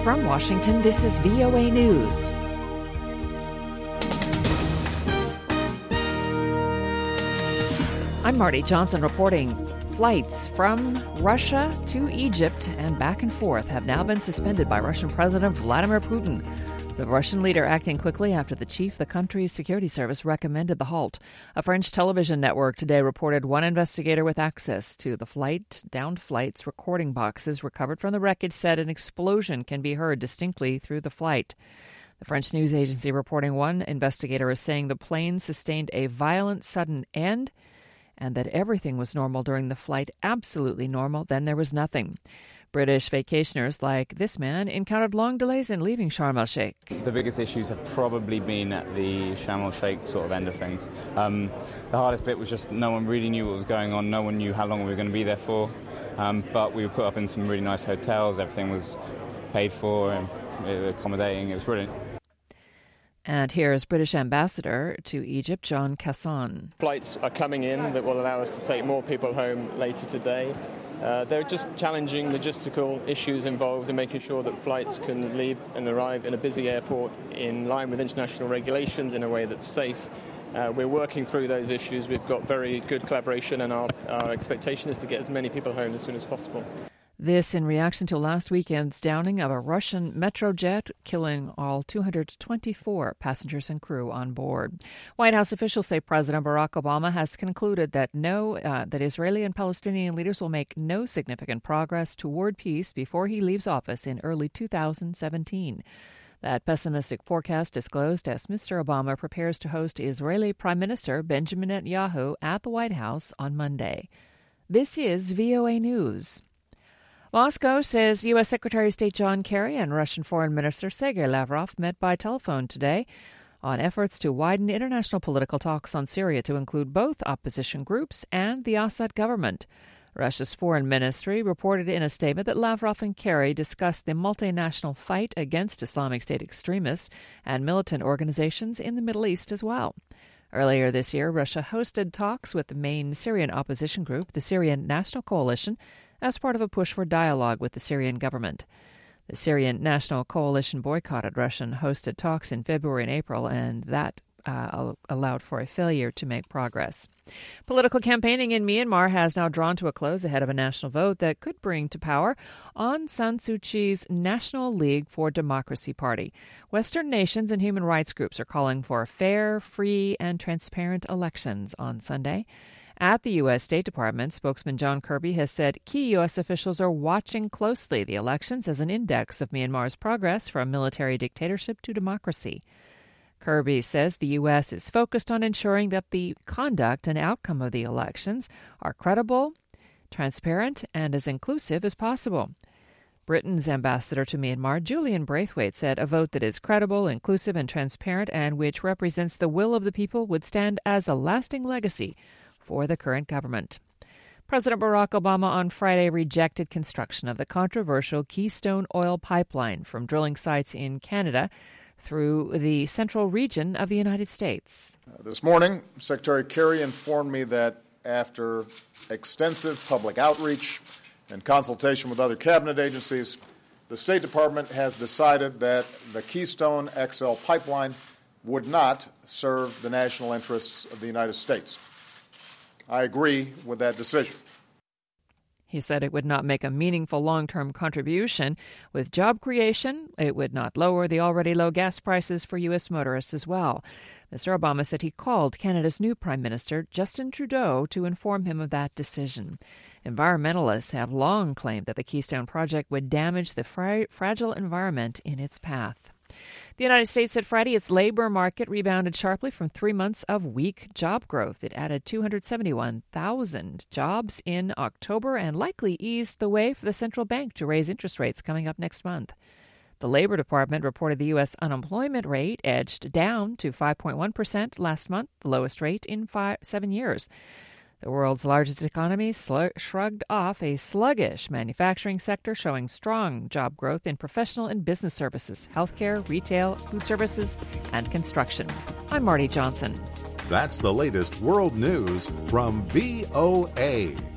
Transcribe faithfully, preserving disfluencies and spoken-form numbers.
From Washington, this is V O A News. I'm Marty Johnson reporting. Flights from Russia to Egypt and back and forth have now been suspended by Russian President Vladimir Putin. The Russian leader acting quickly after the chief of the country's security service recommended the halt. A French television network today reported one investigator with access to the flight, downed flight's recording boxes recovered from the wreckage said an explosion can be heard distinctly through the flight. The French news agency reporting one investigator is saying the plane sustained a violent sudden end and that everything was normal during the flight, absolutely normal, then there was nothing. British vacationers like this man encountered long delays in leaving Sharm el-Sheikh. The biggest issues have probably been at the Sharm el-Sheikh sort of end of things. Um, the hardest bit was just no one really knew what was going on, no one knew how long we were going to be there for, um, but we were put up in some really nice hotels, everything was paid for and accommodating, it was brilliant. And here is British Ambassador to Egypt, John Casson. Flights are coming in that will allow us to take more people home later today. Uh, there are just challenging logistical issues involved in making sure that flights can leave and arrive in a busy airport in line with international regulations in a way that's safe. Uh, we're working through those issues. We've got very good collaboration, and our, our expectation is to get as many people home as soon as possible. This in reaction to last weekend's downing of a Russian Metrojet, killing all two hundred twenty-four passengers and crew on board. White House officials say President Barack Obama has concluded that no, uh, that Israeli and Palestinian leaders will make no significant progress toward peace before he leaves office in early two thousand seventeen. That pessimistic forecast disclosed as Mister Obama prepares to host Israeli Prime Minister Benjamin Netanyahu at the White House on Monday. This is V O A News. Moscow says U S. Secretary of State John Kerry and Russian Foreign Minister Sergei Lavrov met by telephone today on efforts to widen international political talks on Syria to include both opposition groups and the Assad government. Russia's foreign ministry reported in a statement that Lavrov and Kerry discussed the multinational fight against Islamic State extremists and militant organizations in the Middle East as well. Earlier this year, Russia hosted talks with the main Syrian opposition group, the Syrian National Coalition, as part of a push for dialogue with the Syrian government. The Syrian National Coalition boycotted Russian-hosted talks in February and April, and that uh, allowed for a failure to make progress. Political campaigning in Myanmar has now drawn to a close ahead of a national vote that could bring to power Aung San Suu Kyi's National League for Democracy Party. Western nations and human rights groups are calling for fair, free, and transparent elections on Sunday. At the U S. State Department, spokesman John Kirby has said key U S officials are watching closely the elections as an index of Myanmar's progress from military dictatorship to democracy. Kirby says the U S is focused on ensuring that the conduct and outcome of the elections are credible, transparent, and as inclusive as possible. Britain's ambassador to Myanmar, Julian Braithwaite, said a vote that is credible, inclusive, and transparent and which represents the will of the people would stand as a lasting legacy for the current government. President Barack Obama on Friday rejected construction of the controversial Keystone Oil Pipeline from drilling sites in Canada through the central region of the United States. Uh, this morning, Secretary Kerry informed me that after extensive public outreach and consultation with other cabinet agencies, the State Department has decided that the Keystone X L pipeline would not serve the national interests of the United States. I agree with that decision. He said it would not make a meaningful long-term contribution with job creation. It would not lower the already low gas prices for U S motorists as well. Mister Obama said he called Canada's new Prime Minister, Justin Trudeau, to inform him of that decision. Environmentalists have long claimed that the Keystone Project would damage the fra- fragile environment in its path. The United States said Friday its labor market rebounded sharply from three months of weak job growth. It added two hundred seventy-one thousand jobs in October and likely eased the way for the central bank to raise interest rates coming up next month. The Labor Department reported the U S unemployment rate edged down to five point one percent last month, the lowest rate in five, seven years. The world's largest economy slug- shrugged off a sluggish manufacturing sector showing strong job growth in professional and business services, healthcare, retail, food services, and construction. I'm Marty Johnson. That's the latest world news from V O A.